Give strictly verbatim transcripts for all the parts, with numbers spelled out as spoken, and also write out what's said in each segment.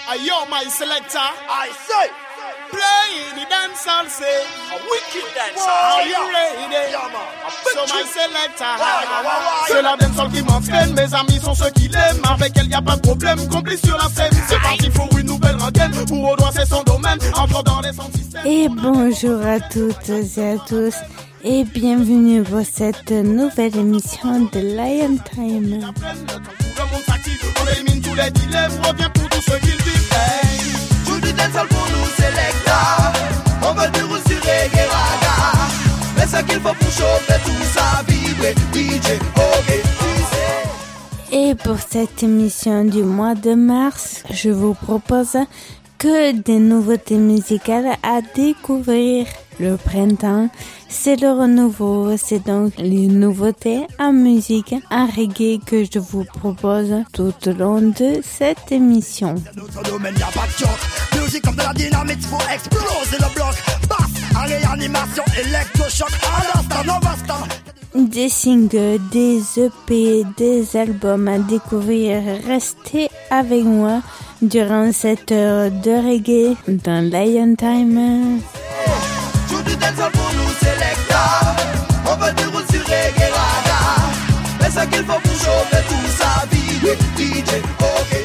Ayo, my selector. I say, play the dancehall, say a wicked dancer. Are you ready? Yeah, man. A big So my trick. selector. Ouais, ouais, ouais, ouais. C'est la dancehall qui m'entraîne. Mes amis sont ceux qui l'aiment. Avec elle y a pas de problème. Complice sur la scène. C'est parti pour une nouvelle rengaine. Pour au doigt c'est son domaine. Entre dans les sons systèmes. Et bonjour à toutes et à tous et bienvenue pour cette nouvelle émission de Lion Time. Le monde s'active. On élimine tous les dilemmes. Revient pour tous ceux qui le vivent. Hey. Joue du dancehall pour nous, selecta. On veut du roux sur reggae raga. Mais ce qu'il faut pour chauffer tout ça, vibrer, D J, ok, Et pour cette émission du mois de mars, je vous propose que des nouveautés musicales à découvrir. Le printemps, c'est le renouveau, c'est donc les nouveautés en musique, en reggae que je vous propose tout au long de cette émission. notre domaine, y'a pas de choc. Musique comme de la dynamite, faut exploser le bloc. Basse, en réanimation, électrochoc. À l'instant, on va stand. Des singles, des E P, des albums à découvrir. Restez avec moi durant cette heure de reggae dans Lion Time. Joue du dancehall pour nous, selecta. On veut du roux sur reggae raga. Mais ce qu'il faut pour chauffer tout ça, vibrer, D J, ok.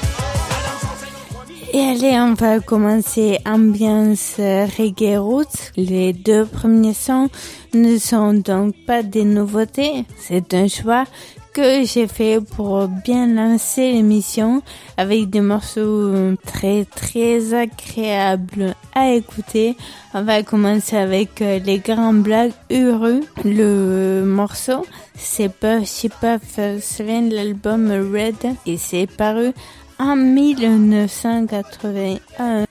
Et allez, on va commencer ambiance reggae roots. Les deux premiers sons ne sont donc pas des nouveautés. C'est un choix que j'ai fait pour bien lancer l'émission avec des morceaux très très agréables à écouter. On va commencer avec les Grands Blagues Heureux. Le morceau, c'est Puffy Puff, ça vient de l'album Red et c'est paru en dix-neuf cent quatre-vingt-un.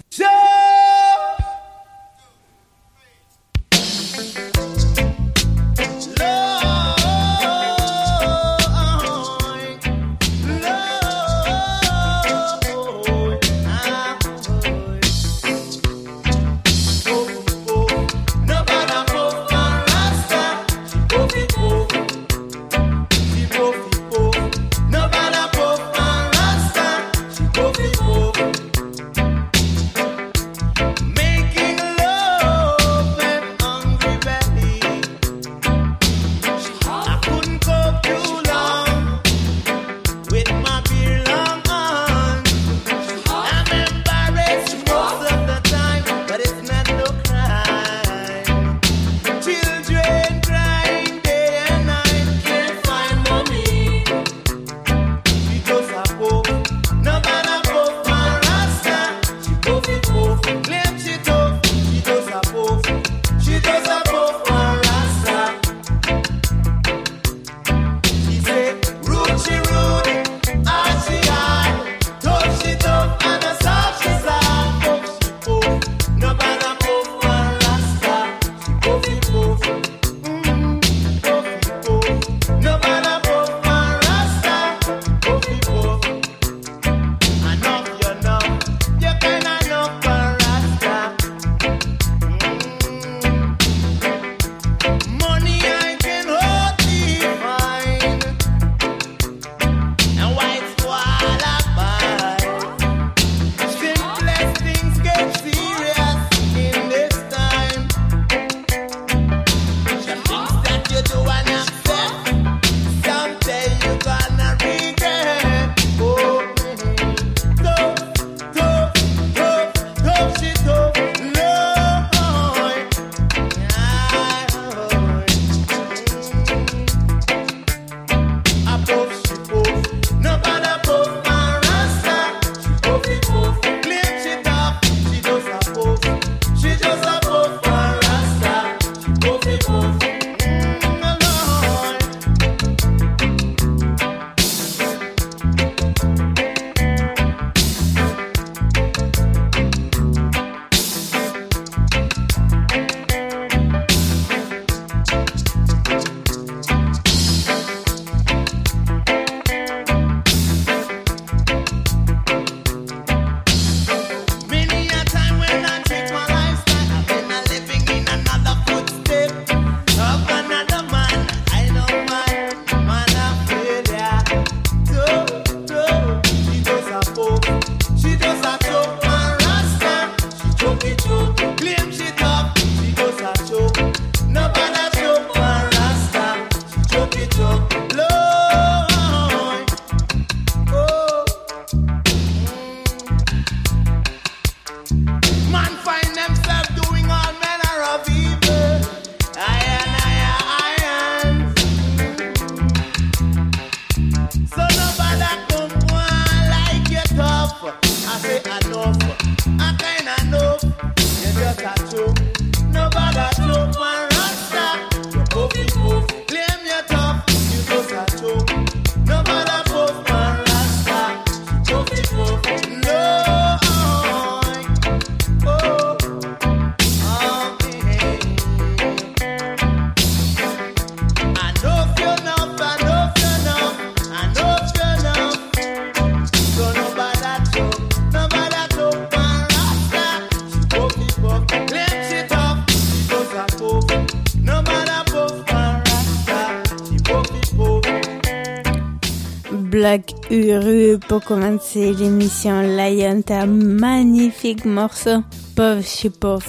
Black Uru pour commencer l'émission Lion, un magnifique morceau. Pauvre chez pauvre.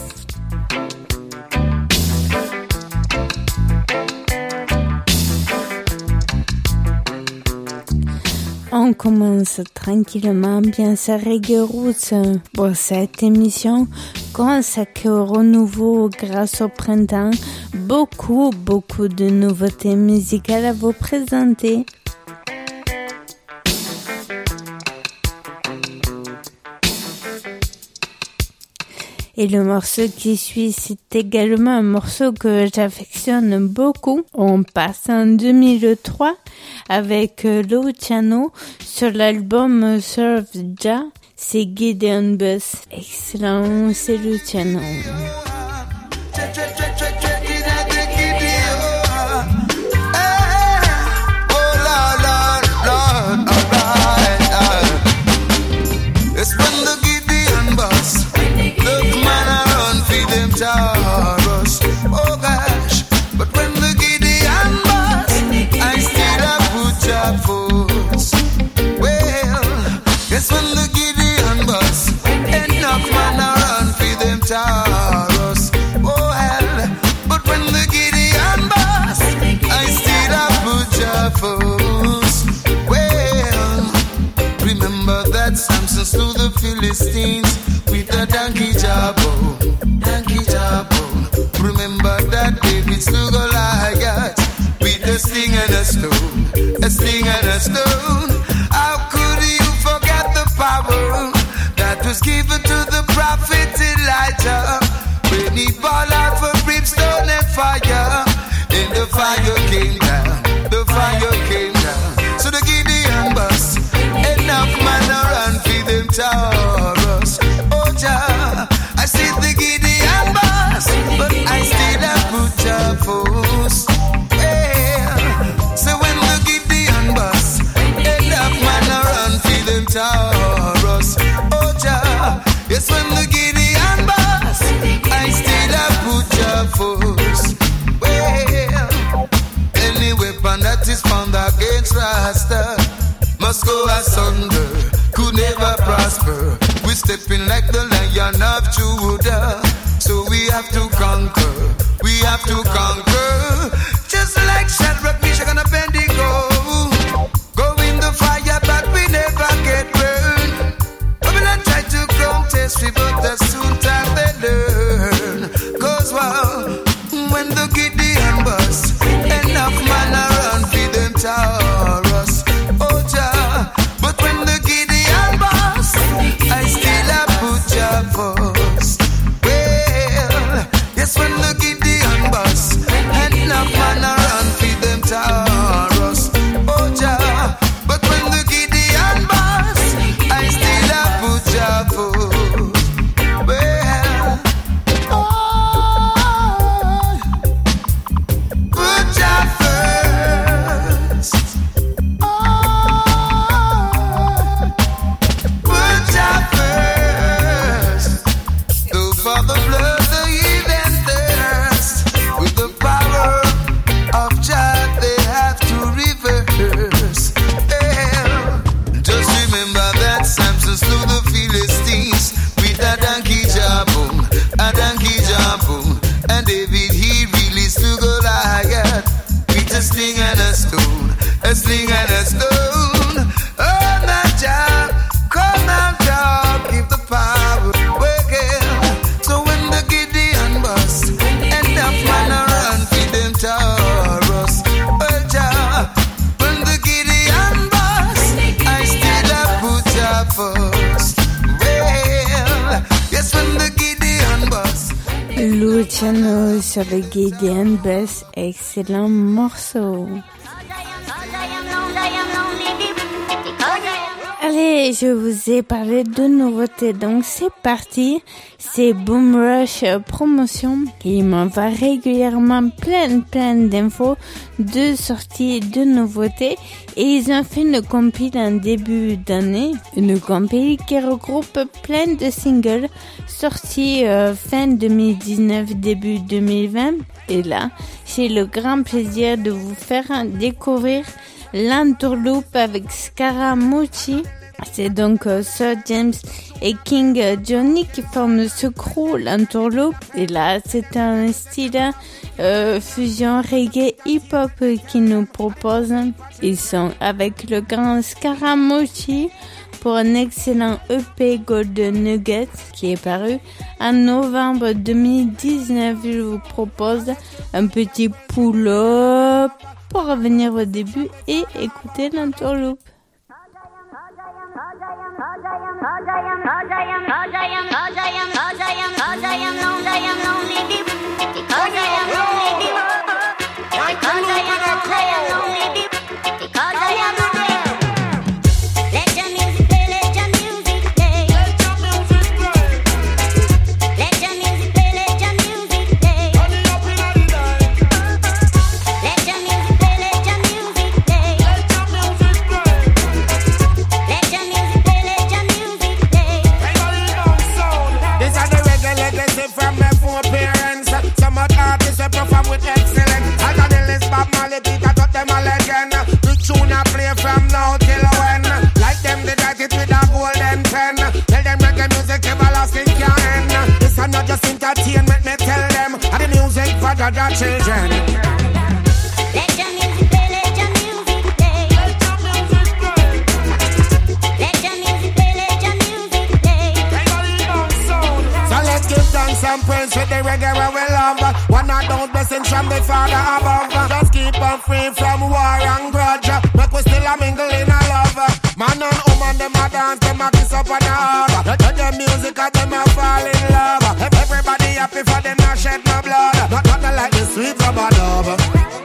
On commence tranquillement bien sa reggae roots pour cette émission consacrée au renouveau grâce au printemps. Beaucoup, beaucoup de nouveautés musicales à vous présenter. Et le morceau qui suit, c'est également un morceau que j'affectionne beaucoup. On passe en deux mille trois avec Luciano sur l'album Surf Ja. C'est Gideon Bus. Excellent, c'est Luciano. Taurus, oh gosh, but when the Gideon bust, I still have put your force. Well, guess when the Gideon bust, enough man around for them Taurus. Oh hell, but when the Gideon bust, I still have put your force. Well, remember that Samson slew the Philistines with a donkey jawbone. Remember that David slew Goliath with a sling and a stone, a sling and a stone. How could you forget the power that was given to the prophet Elijah when he brought out for brimstone and fire? And the fire came down, the fire came down. So the Gideon bust, enough man around for them Taurus. Oh Jah, I see the Gideon bust, but I still have put your force. Well, so when the Gideon bust, enough man around for them Taurus. Oh Jah, yes when the Gideon bust, I still have put your force. Well, any weapon that is found against Rasta must go asunder, could never prosper. We step in like the Lion of Judah, so we have to conquer, we have to conquer. Just like Shadrach, Meshach and Abednego, go in the fire but we never get burned. Babylon try to contest me but as soon time they learn. Cause wow, when the Gideon bust, enough man around for them Taurus. Oh Jah, but when the Gideon bust, I still have put your force. Well, yes when the Gideon bust, enough man around for them Taurus. Oh Jah, but when the Gideon bust, I still have put your force. Well, oh, put your first. A sling and a stone, a sling and a stone. Oh, my job, come out, job, give the power, well. So when the Gideon bust, enough man around for them Taurus. Oh, job, when the Gideon bust, I still have put your first. Well, yes, when the Gideon bust. Luciano sur le Gideon Bus, excellent morceau. Allez, je vous ai parlé de nouveautés, donc c'est parti. C'est Boom Rush Promotion. Il m'envoie régulièrement plein, plein d'infos, de sorties, de nouveautés. Et ils ont fait une compile en début d'année. Une compile qui regroupe plein de singles sortis euh, fin deux mille dix-neuf, début deux mille vingt. Et là, j'ai le grand plaisir de vous faire découvrir l'entourloupe avec Scaramucci. C'est donc euh, Sir James et King euh, Johnny qui forment ce crew, l'entourloupe. Et là, c'est un style euh, fusion reggae hip-hop qu'ils nous proposent. Ils sont avec le grand Scaramucci pour un excellent E P Golden Nuggets qui est paru en novembre deux mille dix-neuf. Je vous propose un petit pull-up pour revenir au début et écouter l'entourloupe. From now till when, like them they write it with a golden pen. Tell them reggae music everlasting can end. This is not just entertainment, me tell them. The music for the children. Let your music play, let your music play. Let your music play. Let your music play, let your music play. So let's give thanks and praise with the reggae where we love. One of those blessings from the Father above. Just keep us free from war and grudge. Make we still a mingle in a love. Man and woman, them a dance, them a kiss up on the hug. Let the music of them a fall in love. Everybody happy for them not shed no blood. Not nothing like the sweet rubber dove.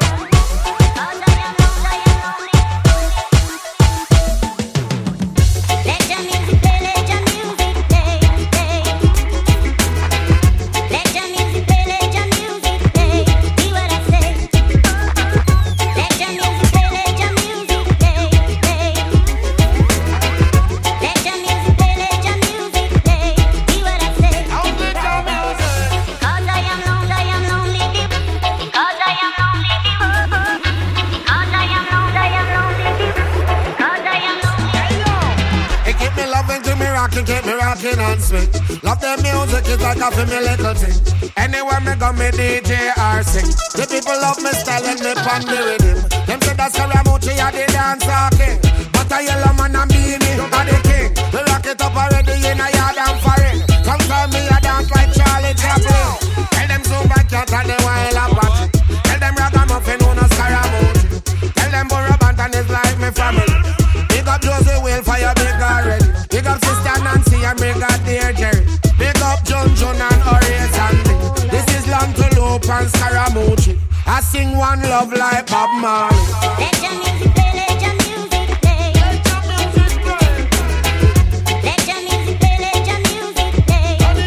Keep me rocking and swing. Love the music, it's like a for me little thing. Anywhere me go, me D J or sing. The people love me style and me pan the rhythm. Them say that Scaramucci are the dancer king, but a yellow man and beanie are the king. We rock it up already in a yard and foreign. Sometimes me a dance like Charlie Chaplin. Tell them Zumba cat and the wild Apache. Tell them ragamuffin who no Scaramucci. Tell them Burro Banton is like me family. Big up Josie Whale for your big already. Big up Sister Nancy and big up dear Jerry. Big up John John and Horace and Lee. This is Lantelope and Scaramucci. I sing one love like Bob Marley. Let your music play, let your music play. Let your music play. Let your music play, let your music play. Let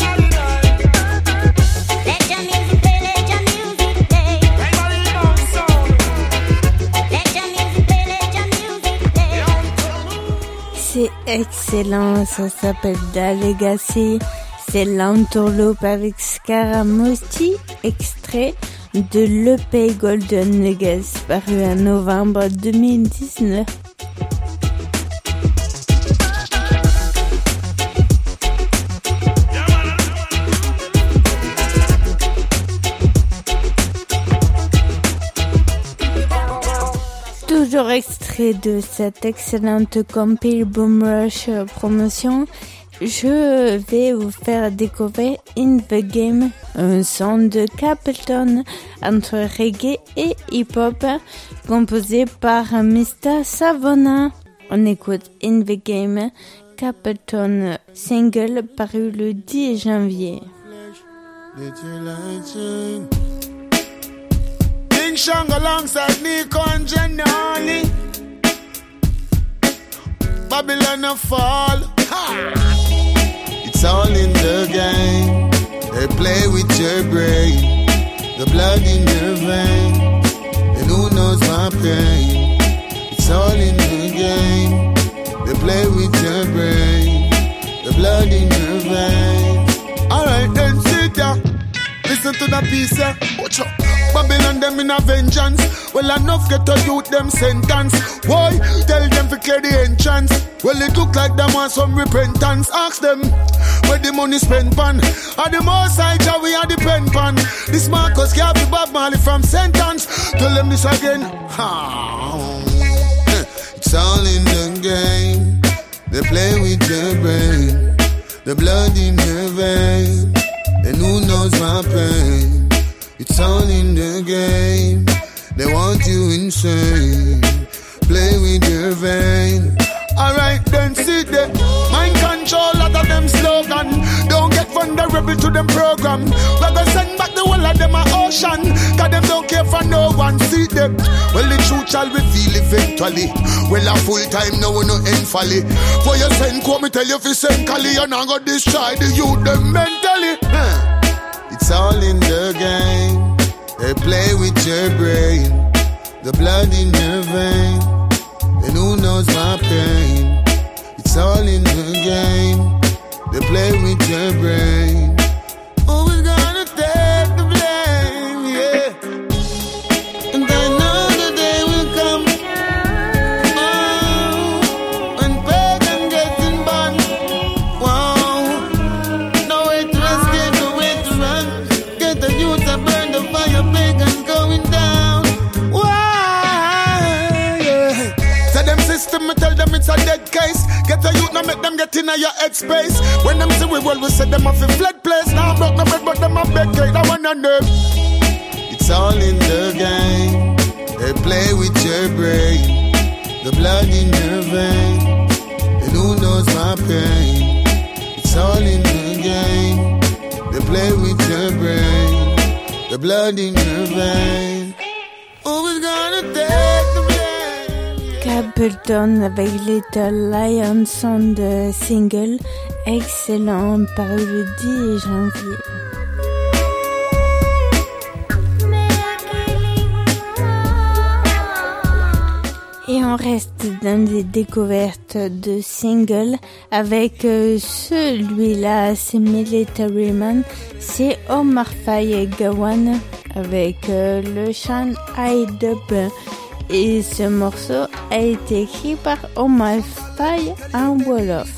your music play, let your music play. Let your music play, let your music play. C'est excellent, ça s'appelle Da Legacy. C'est l'entourloupe avec Scaramucci, extrait de l'E P Golden Nuggets paru en novembre deux mille dix-neuf. Toujours extrait de cette excellente compile Boom Rush promotion, je vais vous faire découvrir In The Game, un son de Capleton entre reggae et hip-hop composé par mister Savona. On écoute In The Game, Capleton single paru le dix janvier. King Shang alongside Nico and Janani. Babylon a fall. Ha! It's all in the game. They play with your brain, the blood in your vein, and who knows my pain. It's all in the game. They play with your brain, the blood in your vein. Alright then, sit down. Listen to the piece, yeah. Watch out. Babylon them in a vengeance. Well, enough get a youth them sentence. Why? Tell them to clear the entrance. Well, it look like them want some repentance. Ask them where the money spent pan. Are the more side that we are the pen pan. This Marcus can't be Bob Marley from sentence. Tell them this again. Ha. It's all in the game. They play with your brain. The blood in your vein. And who knows my pain? It's all in the game. They want you insane. Play with your vein. Alright then, sit there. Mind control, lot of them slogan. Don't get vulnerable to them program. We're gonna send back the whole of them a ocean. Cause them don't care for no one, sit there. Well, the truth shall reveal eventually. Well, a full time now we no end folly. For your send, come me tell you if you send Cali, you're not gonna destroy the youth them mentally. Huh. It's all in the game. They play with your brain. The blood in your vein. And who knows my pain? It's all in the game. They play with your brain. Who is gonna take the blame? Yeah. And I know the day will come. Oh, when pagan gets in bond. Wow. No way to escape, no way to run. Get the youth to burn the fire, pagan going down. System, me tell them it's a dead case. Get a youth, now make them get in your headspace. When them say we well, we say them off a fled place. Now I'm broke no bread, but them a beg cake. I want to know. It's all in the game. They play with your brain. The blood in your vein. And who knows my pain? It's all in the game. They play with your brain. The blood in your vein. Who is gonna take the blame? Capleton avec Little Lion sont de single excellent paru le dix janvier. Et on reste dans les découvertes de singles avec euh, celui-là, c'est Military Man, c'est Omar Faye et Gawan avec euh, le chant I Dub. Et ce morceau a été écrit par Omar Faye en Wolof.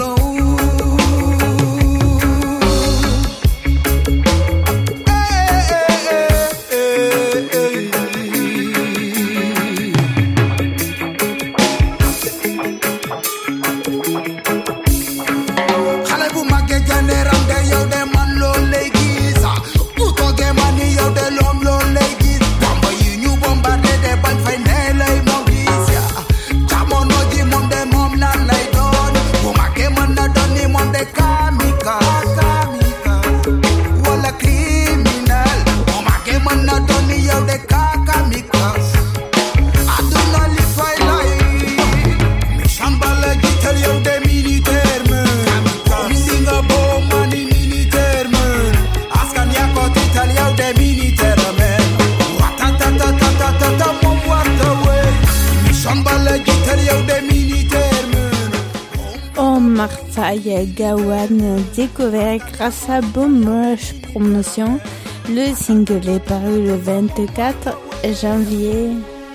Hey, by Gawan, découvert grâce à Boom Rush Promotion. Le single est paru le vingt-quatre janvier.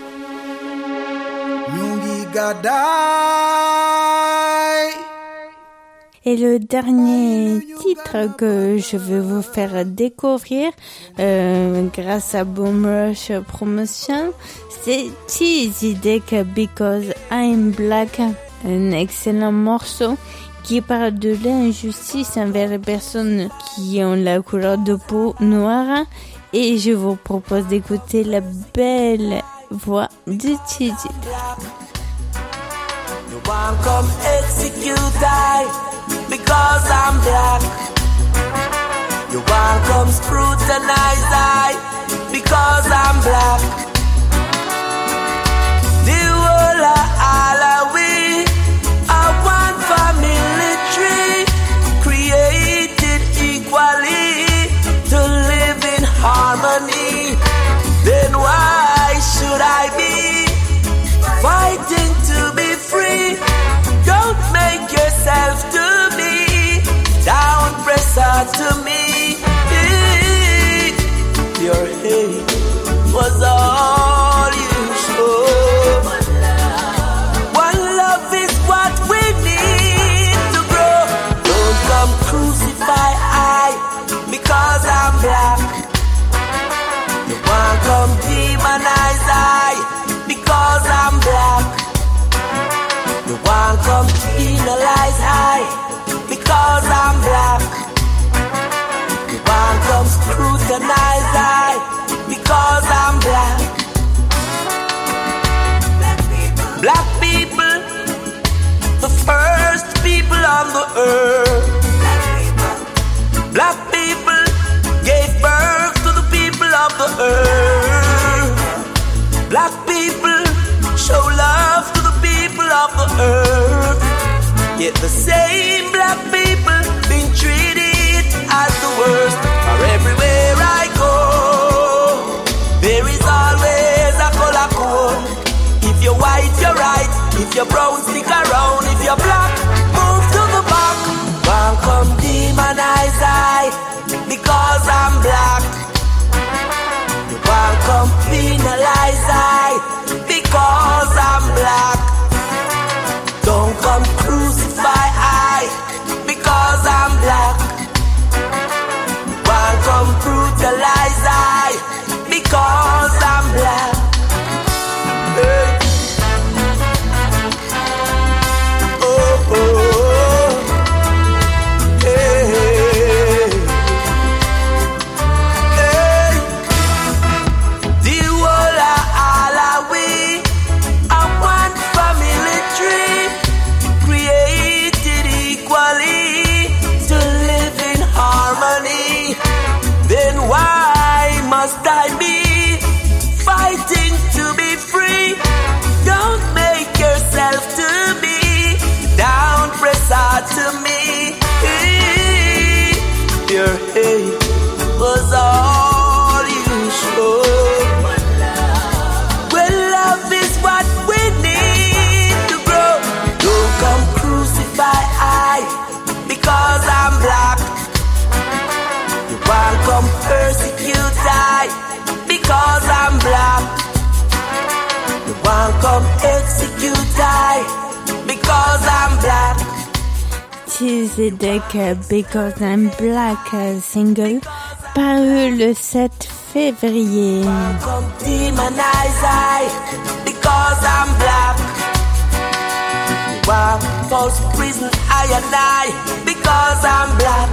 Et le dernier titre que je vais vous faire découvrir euh, grâce à Boom Rush Promotion, c'est Cheesy Dick Because I'm Black, un excellent morceau qui parle de l'injustice envers les personnes qui ont la couleur de peau noire. Et je vous propose d'écouter la belle voix de Cheesy Dick. You want come execute I because I'm black. You want come scrutinize I because I'm black. The whole of all of we are one family tree, created equally to live in harmony. Then why should I be fighting to be free? Don't make yourself to me, down pressure to me. Your hate was all you showed. One love is what we need to grow. Don't come crucify I because I'm black. You won't come demonize I because I'm black. You won't come penalize I because I'm black. You won't come scrutinize I because I'm black. Black people, the first people on the earth. Black people gave birth to the people of the earth. Black people show love to the people of the earth. Yet the same black people been treated as the worst. For everywhere I go, there is always a color code. If you're white, you're right. If you're brown, stick around. If you're black, move to the back. Won't come demonize I because I'm black. You won't come penalize I because I'm black. Don't come crucify I because I'm black. Won't come brutalize I because I'm black. Hey. Oh, oh, hey, hey. The whole of all of we are one family tree, created equally to live in harmony. Then why must I be fighting to be free? Don't make yourself to be down, press hard to me. Your hate was all you showed. Well, love is what we need to grow. Don't come crucify I because I'm black. You won't come persecute I because I'm black. You won't come execute I because I'm black. Cheesy Dick Because I'm Black single paru le sept février. Come demonize I because I'm black. You want false prison I and I because I'm black.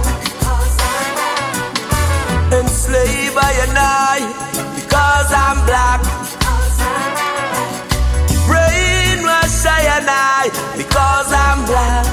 Enslave I and I because I'm black. Brainwash I and I because I'm black.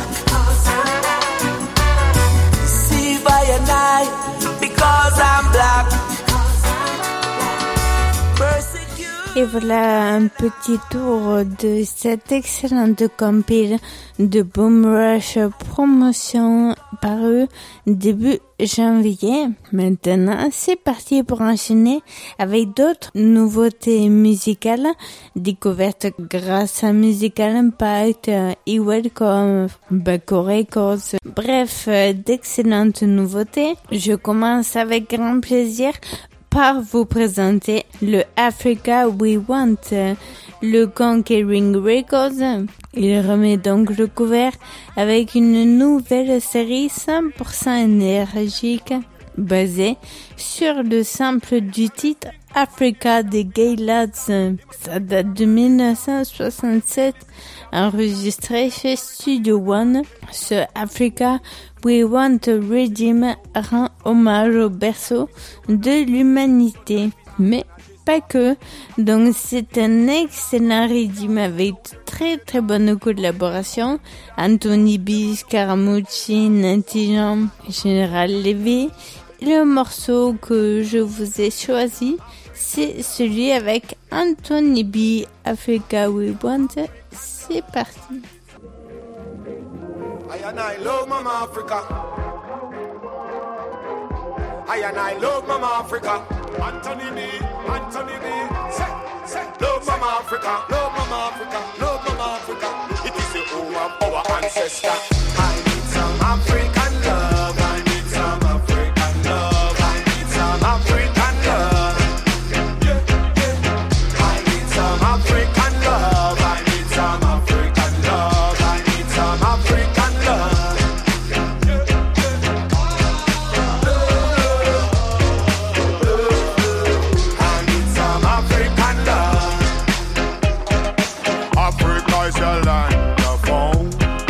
Deceive I and I because I'm black. Et Et voilà un petit tour de cette excellente compile de Boom Rush Promotion paru début janvier. Maintenant, c'est parti pour enchaîner avec d'autres nouveautés musicales découvertes grâce à Musical Impact, E-Well comme Baco Records. Bref, d'excellentes nouveautés. Je commence avec grand plaisir par vous présenter le Africa We Want, le Conquering Records. Il remet donc le couvert avec une nouvelle série cent pour cent énergique basée sur le sample du titre Africa des Gay Lads. Ça date de dix-neuf cent soixante-sept, enregistré chez Studio One. Ce Africa We Want Redeem rend hommage au berceau de l'humanité, mais pas que. Donc c'est un excellent rythme avec de très très bonne collaboration. Anthony B, Scaramucci, Nancy Jean, Général Lévy. Le morceau que je vous ai choisi, c'est celui avec Anthony B, Africa We Want. C'est parti. I and I love Mama Africa. I and I love Mama Africa. Anthony B, Anthony B. Say, say, love Mama Africa, love Mama Africa, love Mama Africa. It is the home of our ancestor. I need some African love. I need some African love. I need some African love. Yeah, yeah. I need some African love. I need some African love. I need some African love. Africa's your land of home.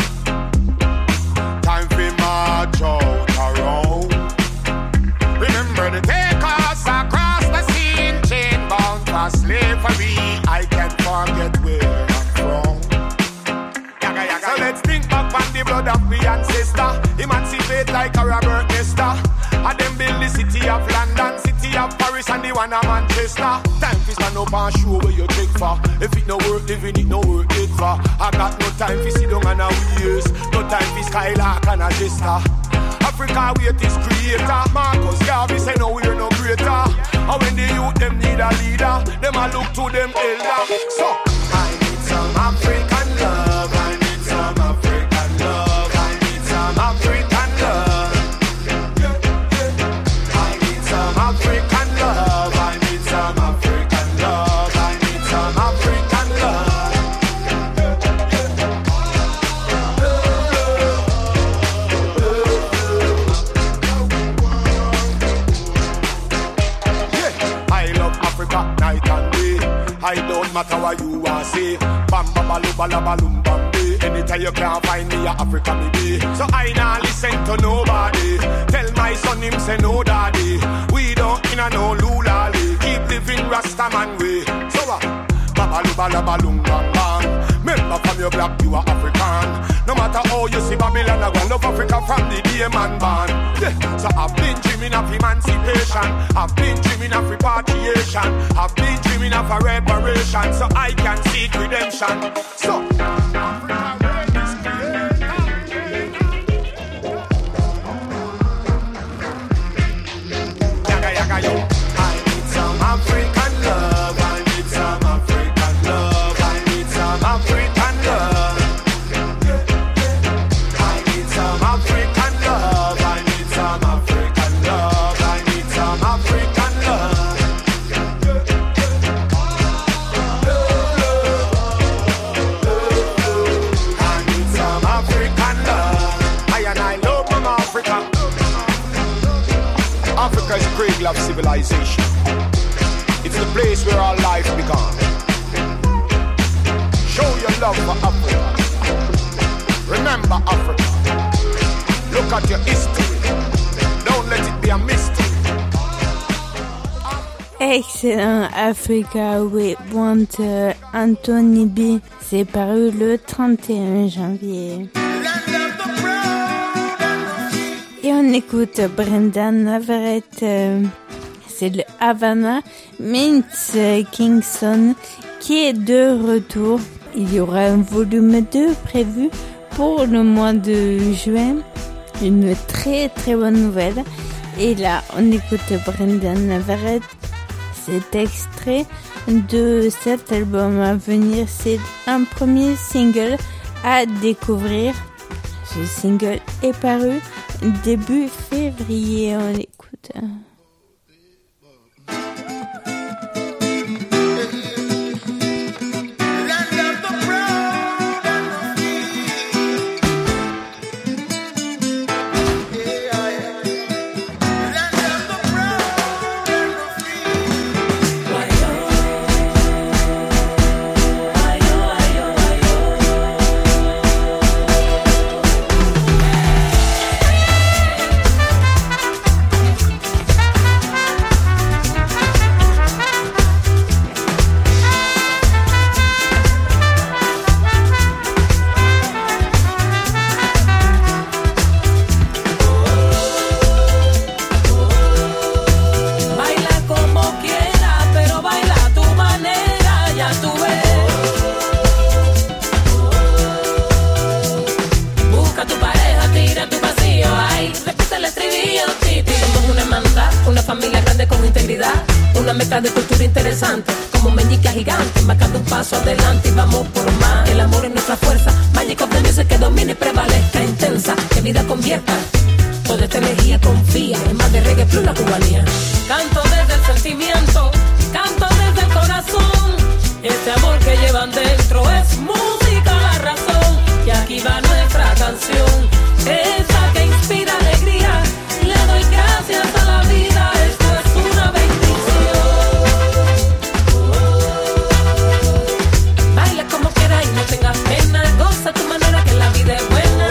Time for march out around. Remember the take us across the sea in chain bound for slavery. I can't forget where I'm from. Yaga, yaga, so let's think back on the blood of the ancestor. Emancipate like a Robert Nesta. And them build the city of London, city of Paris and the one of Manchester. Time to stand up and show where you take for. If it no work, living it no work it for. I got no time to sit down and a years. No time for skylark and a jester. Africa wait is creator. Marcus Garvey say no we're no greater. And when the youth them need a leader, them a look to them elder. So I need some African love. I need some African love. I need some African love. African love, I need some African love, I need some African love. Yeah, I love Africa night and day. I don't matter what you want say. Bam bam baloo baloo bambi. Anytime you can't find me, a Africa me be. So I nah listen to nobody. Tell my son him say no daddy. We don't in a no lulali. Keep living Rastaman way. So what? Uh, babaloo baloo bam bam. Remember from your black you are African. No matter how you see Babylon, I go love Africa from the day man born. Yeah. So I've been dreaming of emancipation. I've been dreaming of repatriation. I've been dreaming of a reparation. So I can seek redemption. So Africa is created. Yaga yaga yo. I need some African love. I need some African love. I need some African love. I need some African love. I need some African love. I need some African love. I need some African love. I and I love Mama Africa. Africa is cradle of civilization. It's the place where our life began. Show your love for Africa. Remember Africa. Look at your history. Don't let it be a mystery. Excellent Africa We Want, euh, Anthony B. C'est paru le trente et un janvier. Et on écoute Brendan Everett. Euh, c'est le Havana Meets Kingston qui est de retour. Il y aura un volume deux prévu pour le mois de juin. Une très très bonne nouvelle. Et là, on écoute Brendan Everett. Cet extrait de cet album à venir, c'est un premier single à découvrir. Ce single est paru début février. On écoute. Una mezcla de cultura interesante, como meñique gigante, marcando un paso adelante y vamos por más. El amor es nuestra fuerza, Magic of the Music que domine y prevalezca, intensa, que vida convierta. Toda esta energía confía, en más de reggae plus la cubanía. Canto desde el sentimiento, canto desde el corazón. Este amor que llevan dentro es música, la razón. Y aquí va nuestra canción, esa que inspira alegría. Le doy gracias a la vida, esto es una bendición. Baila como quieras y no tengas pena, goza tu manera que la vida es buena.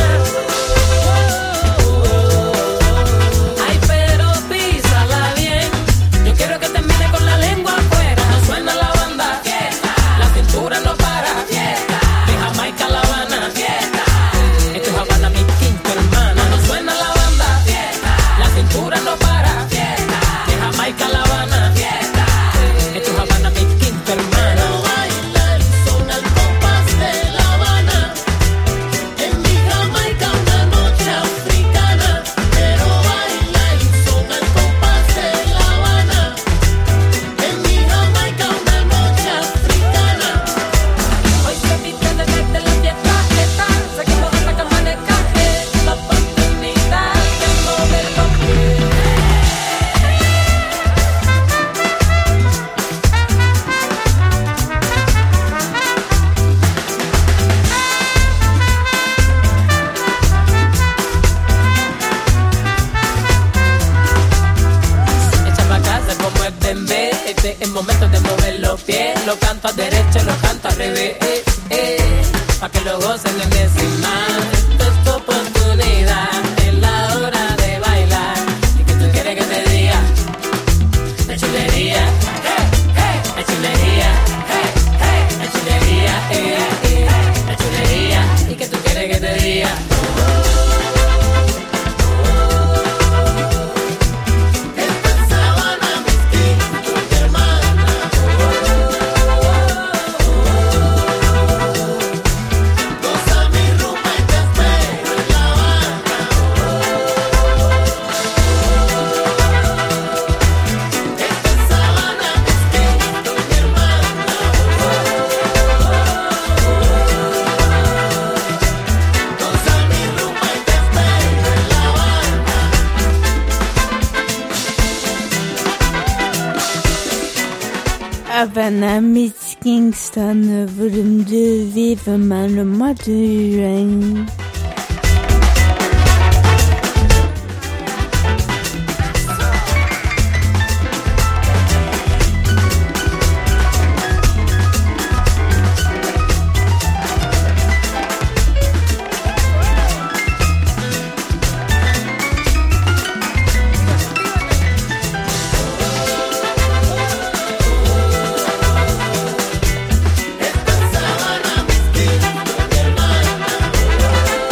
Ay, pero písala bien, yo quiero que termine con la lengua afuera. No suena la banda, fiesta. La cintura no para, fiesta. De Jamaica a La Habana, fiesta. Esto es Habana, mi quinto hermana. No suena la banda, fiesta. La cintura no para, fiesta. De Jamaica a La Habana, fiesta. Esto es Habana, mi quinto hermana. Baila el son al compás de La Habana. En mi Jamaica una noche africana. Pero baila el son al compás de La Habana. En mi Jamaica una noche africana. Hoy se viste de verde la fiesta, está. Seguimos hasta que amanezca, es la oportunidad de mover los pies. Echa pa' casa como es bembé. Este es el momento de mover los pies. Lo canto a derecho, lo canto al revés. Eh, eh, pa' que lo gocen en encima. Esto es tu oportunidad. Es la hora de bailar. ¿Y qué tú quieres que te diga? La chulería, hey, hey, la chulería, hey, hey, la chulería, eh, eh, la chulería. ¿Y qué tú quieres que te diga? Esta es Sabana, mis quinto y hermana. Goza mi rumba y te espero en La Habana. Esta es Sabana, mis quinto y hermana. Goza mi rumba y te espero en La Habana. Havana Meets Kingston, volume deux, vivement le mois de juin. Esta es Sabana, mis quinto y hermana.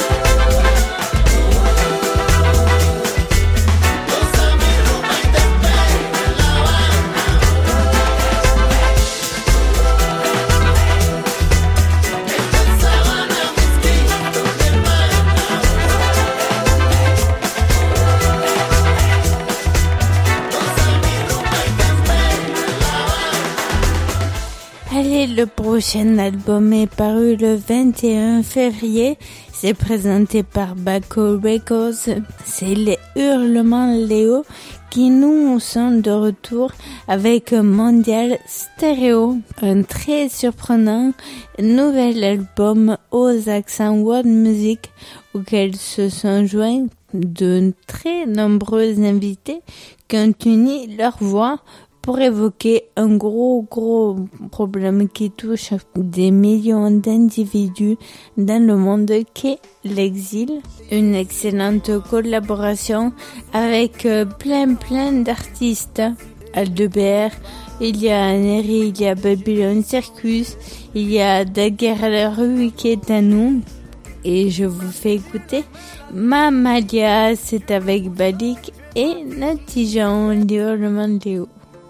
Et le prochain album est paru le vingt et un février. C'est présenté par Baco Records. C'est les Hurlements Léo qui nous sont de retour avec Mondial Stereo. Un très surprenant nouvel album aux accents world music auquel se sont joints de très nombreux invités qui ont uni leur voix pour évoquer un gros, gros problème qui touche des millions d'individus dans le monde qu'est l'exil. Une excellente collaboration avec plein, plein d'artistes. Aldebert, il y a Neri, il y a Babylon Circus, il y a Daguerre qui est à nous. Et je vous fais écouter Mamalia, c'est avec Balik et Natijan, les Hurlements Léo.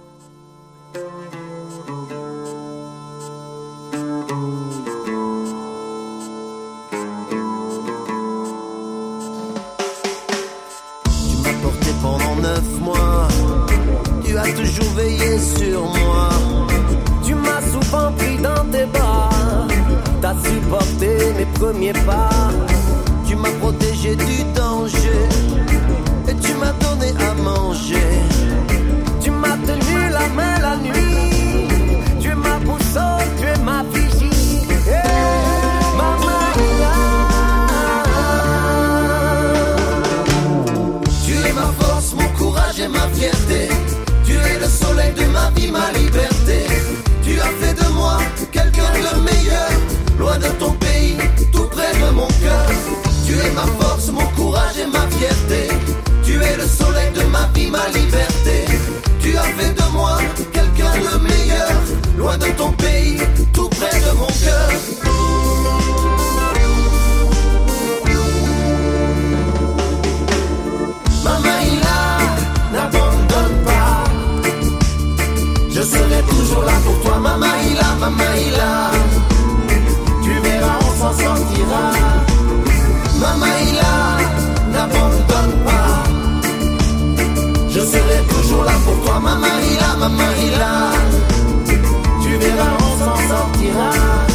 Tu as toujours veillé sur moi. Tu m'as souvent pris dans tes bras. T'as supporté mes premiers pas. Tu m'as protégé du danger. Et tu m'as donné à manger. Tu m'as tenu la main la nuit. Tu es ma boussole, tu es ma vigie. Hey, maman, tu es ma force, mon courage et ma fierté. Tu es le soleil de ma vie, ma liberté. Tu as fait de moi quelqu'un de meilleur. Loin de ton pays, tout près de mon cœur. Tu es ma force, mon courage et ma fierté. Tu es le soleil de ma vie, ma liberté. Tu as fait de moi quelqu'un de meilleur. Loin de ton pays, tout près de mon cœur. Je serai toujours là pour toi, Mamaïla, Mamaïla. Tu verras, on s'en sortira. Mamaïla, n'abandonne pas. Je serai toujours là pour toi, Mamaïla, Mamaïla. Tu verras, on s'en sortira.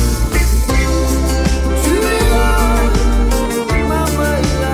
Tu verras, Mamaïla.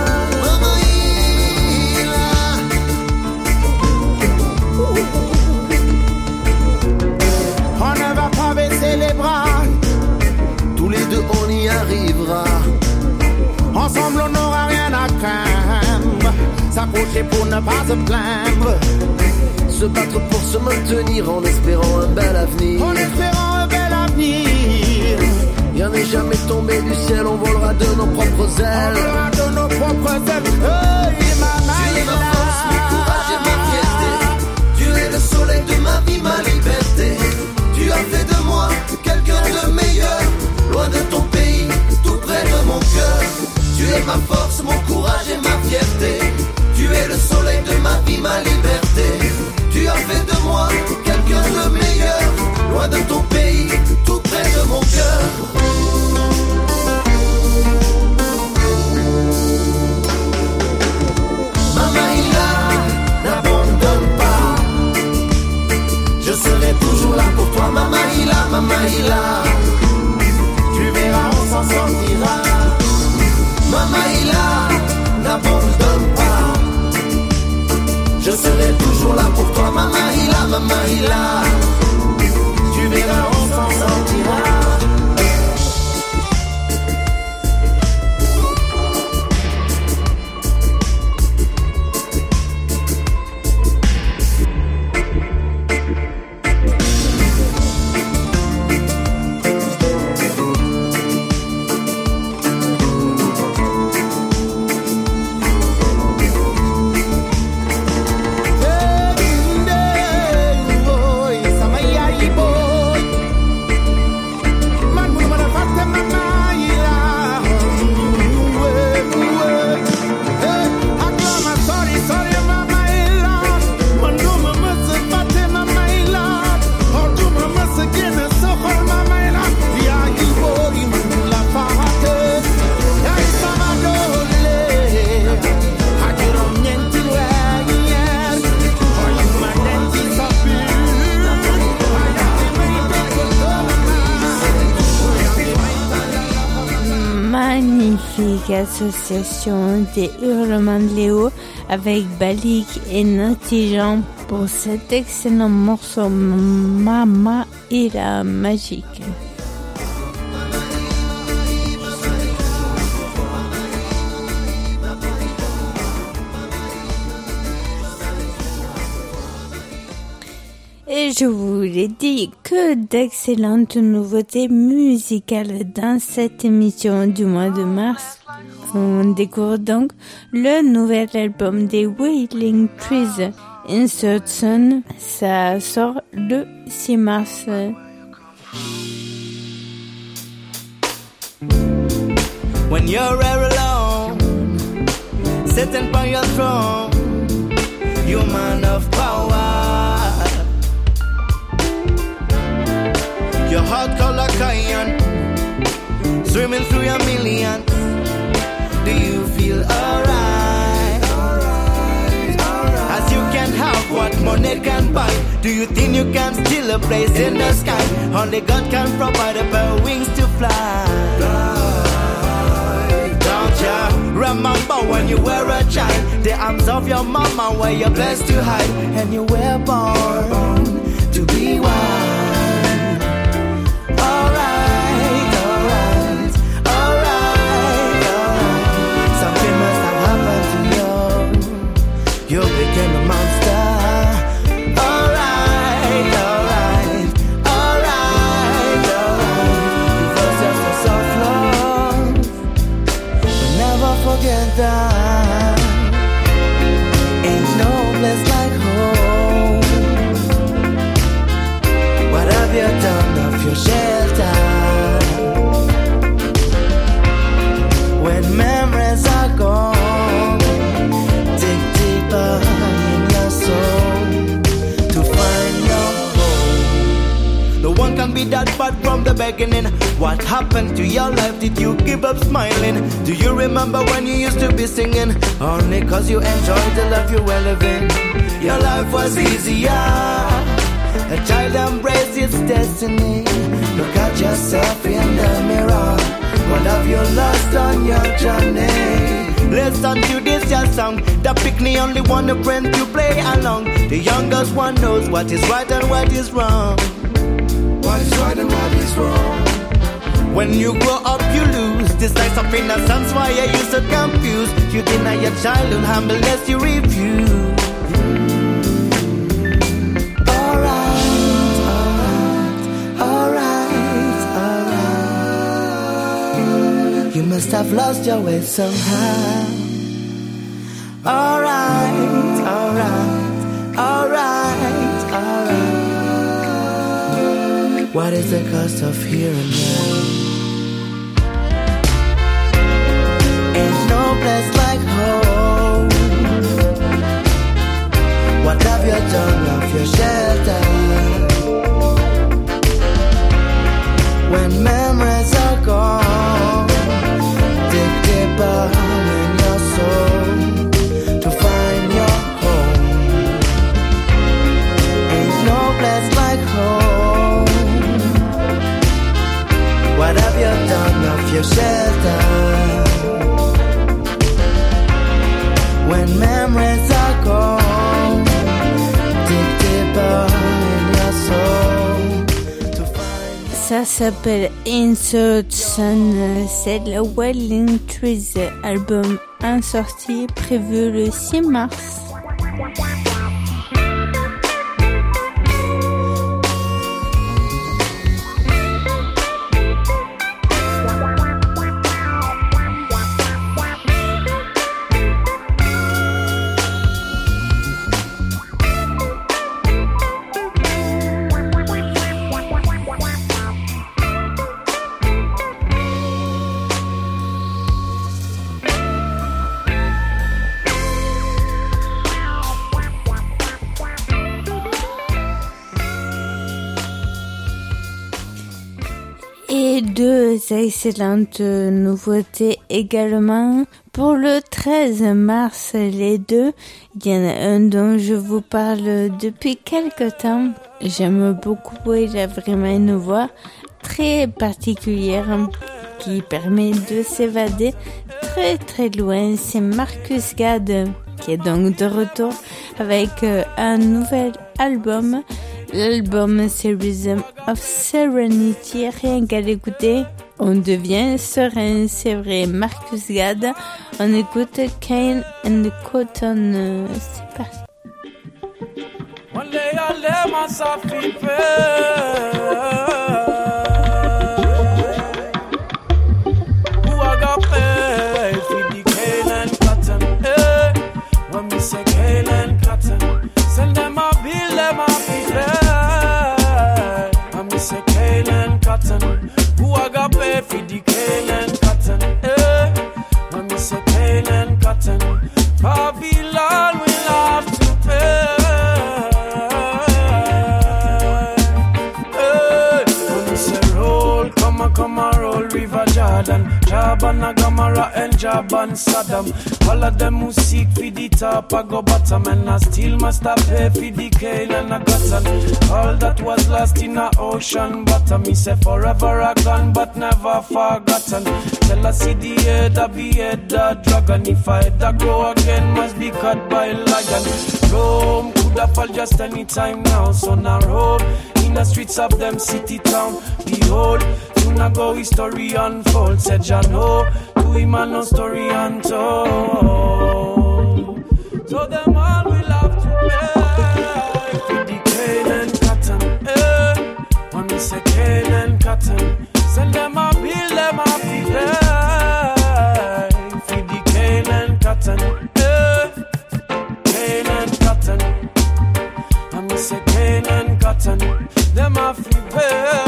On ne va pas baisser les bras. Tous les deux on y arrivera. Ensemble on n'aura rien à craindre. S'approcher pour ne pas se plaindre. Se battre pour se maintenir en espérant un bel avenir. En espérant un bel avenir. Rien n'est jamais tombé du ciel. On volera de nos propres ailes. On volera de nos propres ailes. Hey, maman, tu es ma force, mon courage et ma fierté. Tu es le soleil de ma vie, ma liberté. Tu as fait de moi quelqu'un de meilleur. Loin de ton pays, tout près de mon cœur. Tu es ma force, mon courage et ma fierté. Tu es le soleil de ma vie, ma liberté. Tu as fait de moi quelqu'un de meilleur. Loin de ton pays, tout près de mon cœur. Mamaïla, n'abandonne pas. Je serai toujours là pour toi, Mamaïla, Mamaïla. Tu verras, on s'en sortira. Mamaïla, n'abandonne pas. Je serai toujours là pour toi, Mamaïla, Mamaïla. Tu verras, on s'en sortira. magnifique association des Hurlements de Léo avec Balik et Natijan pour cet excellent morceau Mama et la magique. Et je vous l'ai dit, que d'excellentes nouveautés musicales dans cette émission du mois de mars. On découvre donc le nouvel album des Wailing Trees, Insert Sun. Ça sort le six mars. When you're alone, sitting by your throne, you man of power. Your heart color cayenne, swimming through your millions. Do you feel alright? Alright, alright. As you can have what money can buy. Do you think you can steal a place in the sky? Only God can provide a pair of wings to fly. Fly. Don't you remember when you were a child? The arms of your mama were your best to hide, and you were born, born to be wild. You became a monster. Alright, alright, alright, alright. You first just a soft love, but never forget that ain't no place like home. What have you done of your shelter? When memories are gone, in your soul to find your home. No one can be that bad from the beginning. What happened to your life? Did you give up smiling? Do you remember when you used to be singing? Only cause you enjoyed the life you were living. Your life was easier. A child embraced its destiny. Look at yourself in the mirror. What have you lost on your journey? Listen to this your song. The picnic only want a friend to play along. The youngest one knows what is right and what is wrong. What is right and what is wrong. When you grow up you lose this sense of innocence. Why are you so confused? You deny your childhood humbleness you refuse. You must have lost your way somehow. Alright, alright, alright, alright. What is the cost of here and now? Ain't no place like home. What have you done of your shelter? When memories are gone, dig deeper in your soul to find your home. Ain't no place like home. What have you done of your shelter? When memories are gone, dig deeper in your soul. Ça s'appelle Insert Sun, c'est le Wailing Trees, album en sortie prévu le six mars. Et deux excellentes nouveautés également. Pour le treize mars, les deux, il y en a un dont je vous parle depuis quelque temps. J'aime beaucoup, il a vraiment une voix très particulière qui permet de s'évader très très loin, c'est Marcus Gade qui est donc de retour avec euh, un nouvel album. L'album c'est Rhythm of Serenity, rien qu'à l'écouter, on devient serein, c'est vrai. Marcus Gade, on écoute Kane and the Cotton, c'est parti. One day I'll let myself be paid. Who I got paid for the cane and cotton? Eh? When we say cane and cotton, send them a bill, them a be paid. When we say cane and cotton, who I got paid for the cane and cotton? Eh? When we say cane and cotton, Babylon will have to pay. Come and roll River Jordan, Jabana, Gamara and Jaban Saddam. All of them who seek for the top, I go bottom, and I still must have pay for the cane and I cotton. All that was lost in the ocean bottom, me say forever a gone but never forgotten. Tell us see the head I be head the dragon. If I head I grow again, must be caught by lion. Rome could have fall just any time now, so now road in the streets of them city town. Behold, soon ago his story unfold. Said Jah know, to him and no story untold. So them all will have to pay for the cane and cotton. Eh? When we say cane and cotton, send them a bill, them a be pay for the cane and cotton. Eh? Cane and cotton. When we say cane and cotton, them a be pay.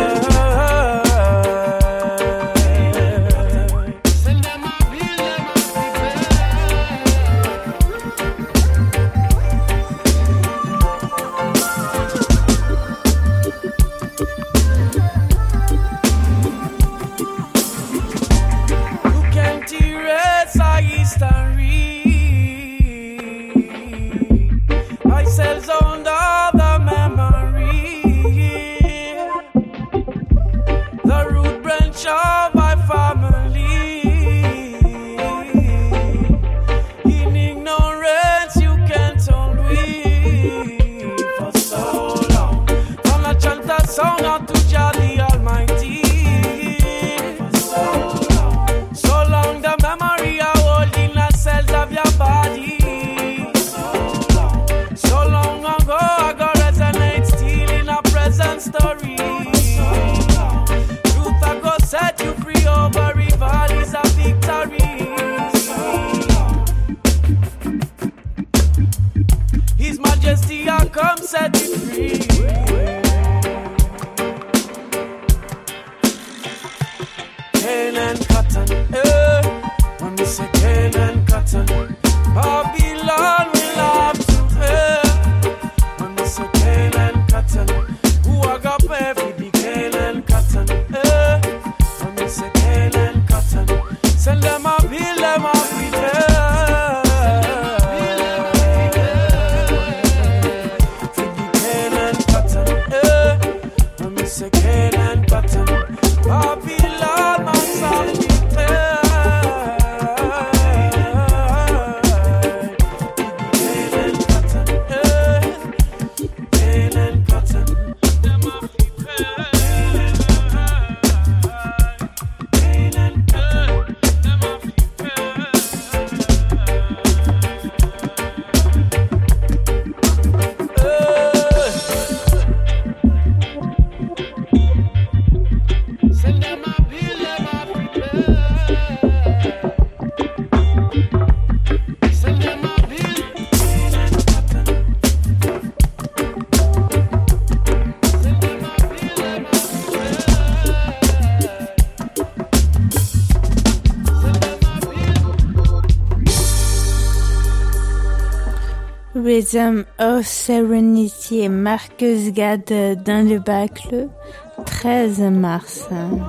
Rhythm of Serenity et Marcus Gade dans le bac le treize mars.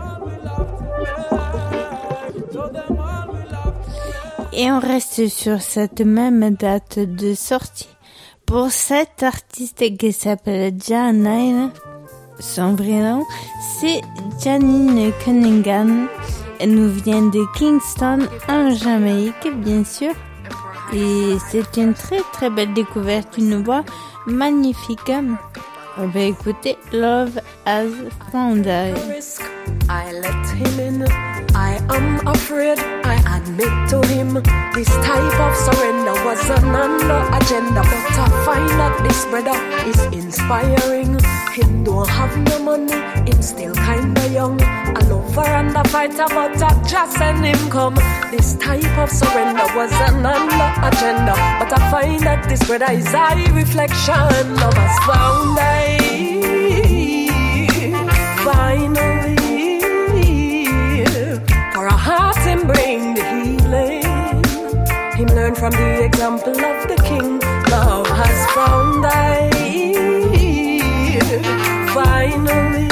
Et on reste sur cette même date de sortie. Pour cet artiste qui s'appelle Janine, son vrai nom, c'est Janine Cunningham. Elle nous vient de Kingston, en Jamaïque, bien sûr. Et c'est une très très belle découverte, une voix magnifique. On va écouter Love Has Found I. I let him in. I am afraid. I admit to him this type of surrender was an under agenda, but I find that this brother is inspiring. Him don't have no money, him still kinda young. A lover and a fighter, but I just send him come. This type of surrender was an under agenda, but I find that this brother is a reflection. Love has found I finally. For a heart him bring the healing. Him learn from the example of the king. Love has found I finally.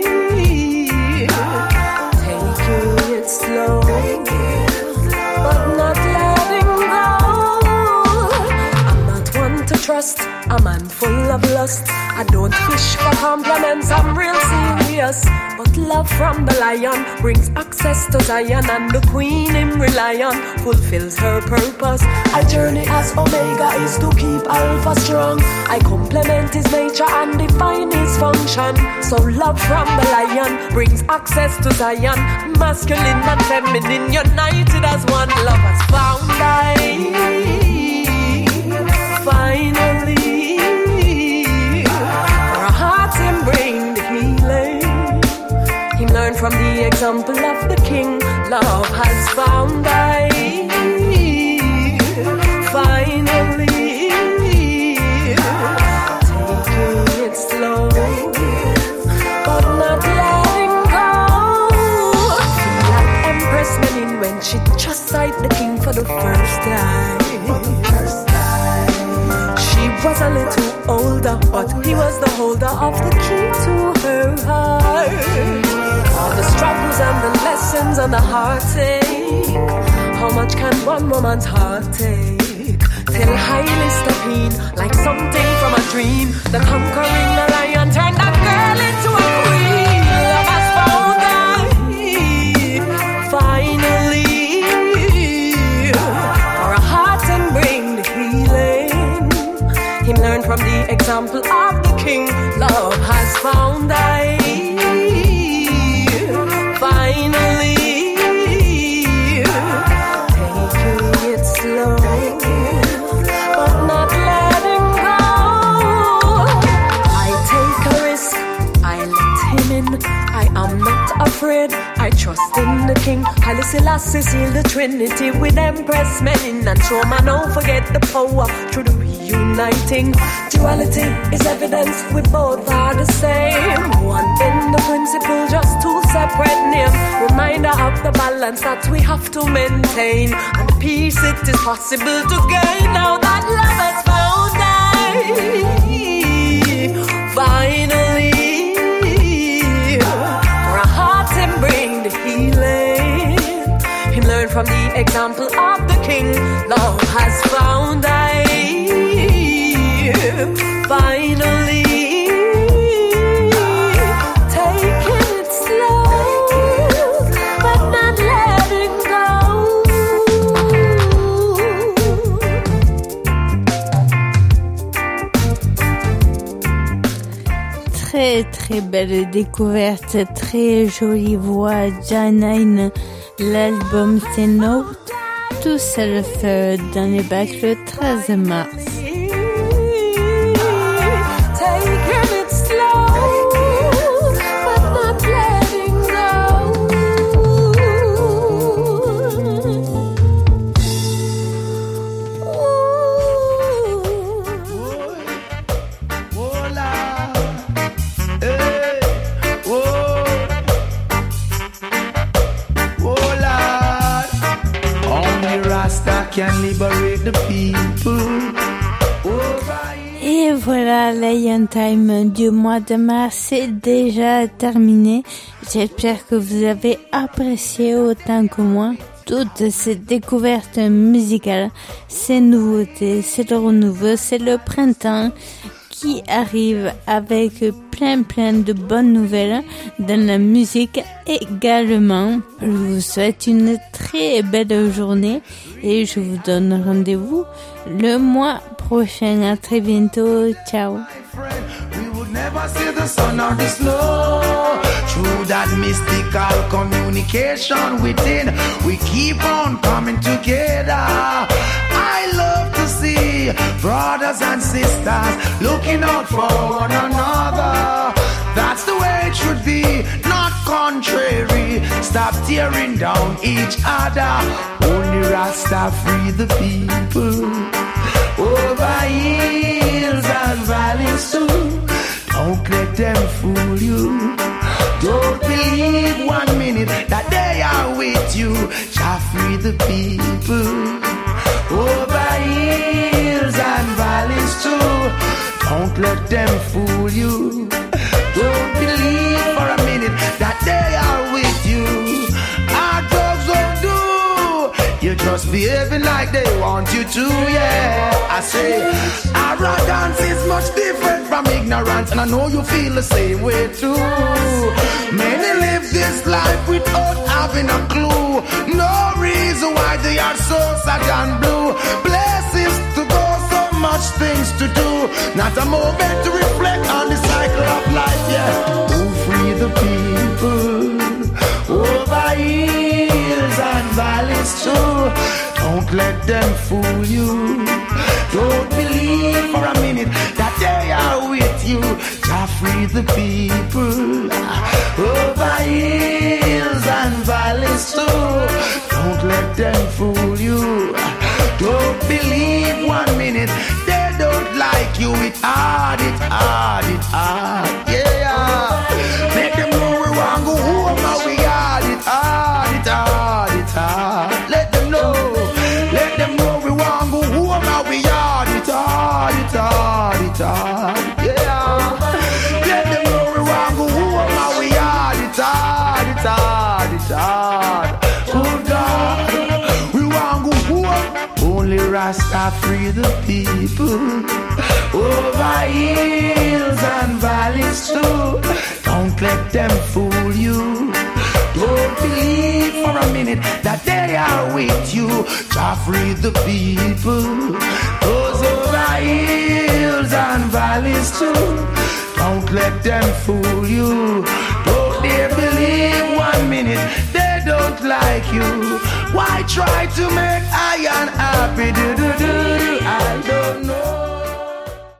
Taking it slow, but not letting go. I'm not one to trust a man full of lust. I don't fish for compliments, I'm real serious. But love from the lion brings access to Zion, and the queen him rely on fulfills her purpose. I journey as Omega is to keep Alpha strong. I complement his nature and define his function. So love from the lion brings access to Zion. Masculine and feminine united as one. Love has found I finally. For a heart him bring the healing. Him learn from the example of the king. Love has found I finally. Taking it slow, but not letting go. Feel like Empress Menen when she just sight the king for the first time. She was a little older, but he was the holder of the key to her heart. All the struggles and the lessons and the heartache. How much can one woman's heart take? Till highly stepping like something from a dream. The conquering the lion turned that girl into a queen. Love has found I finally. For a heart and bring the healing. Him learn from the example of the king. Love has found I finally. Taking it slow, but not letting go. I take a risk, I let him in. I am not afraid, I trust in the king. Haile Selassie seal the trinity with Empress Menen, and show man don't forget the power through the reuniting. Duality is evidence, we both are the same. One in the principle, just two separate names. Reminder of the balance that we have to maintain, and the peace it is possible to gain. Now that love has found I finally. For a heart him bring the healing. Him learn from the example of the king. Love has found I finally. Taking it slow, but not letting go. Très très belle découverte, très jolie voix, Janine. L'album c'est Note, tout ça le fait dans les bacs le treize mars. Taking it slow, but not letting go. Can liberate the people. Et voilà, l'Ion Time du mois de mars est déjà terminé. J'espère que vous avez apprécié autant que moi toutes ces découvertes musicales, ces nouveautés, c'est le renouveau, c'est le printemps qui arrive avec plein plein de bonnes nouvelles dans la musique également. Je vous souhaite une très belle journée et je vous donne rendez-vous le mois prochain. À très bientôt. Ciao. Never see the sun or the snow. Through that mystical communication within, we keep on coming together. I love to see brothers and sisters looking out for one another. That's the way it should be, not contrary. Stop tearing down each other. Only Rasta free the people. Over hills and valleys too. Don't let them fool you. Don't believe one minute that they are with you. Shall free the people. Over hills and valleys too. Don't let them fool you. Don't believe for a minute that they are with you. Our dogs don't do. You're just behaving like they want you to, yeah. I say, arrogance is much different from ignorance, and I know you feel the same way too. Many live this life without having a clue. No reason why they are so sad and blue. Places to go, so much things to do. Not a moment to reflect on the cycle of life, yeah. Who free the people over hills and valleys too. Don't let them fool you. Don't believe for a minute that they are with you. Jah free the people over hills and valleys too. Don't let them fool you. Don't believe one minute they don't like you. It hard, it hard, it hard, yeah. Make them know we want go home and we hard, it hard, it hard, it hard. Let them know, let them know we want go home and we hard, it hard, it hard, it hard, yeah. Let them know we want go home and we hard, it hard, it hard, it hard. Oh God, we want go home. Only Rasta free the people over hills and valleys too. Don't let them fool you. Don't believe for a minute that they are with you. Jah free the people. Those over hills and valleys too. Don't let them fool you. Don't they believe one minute they don't like you. Why try to make I unhappy? Do do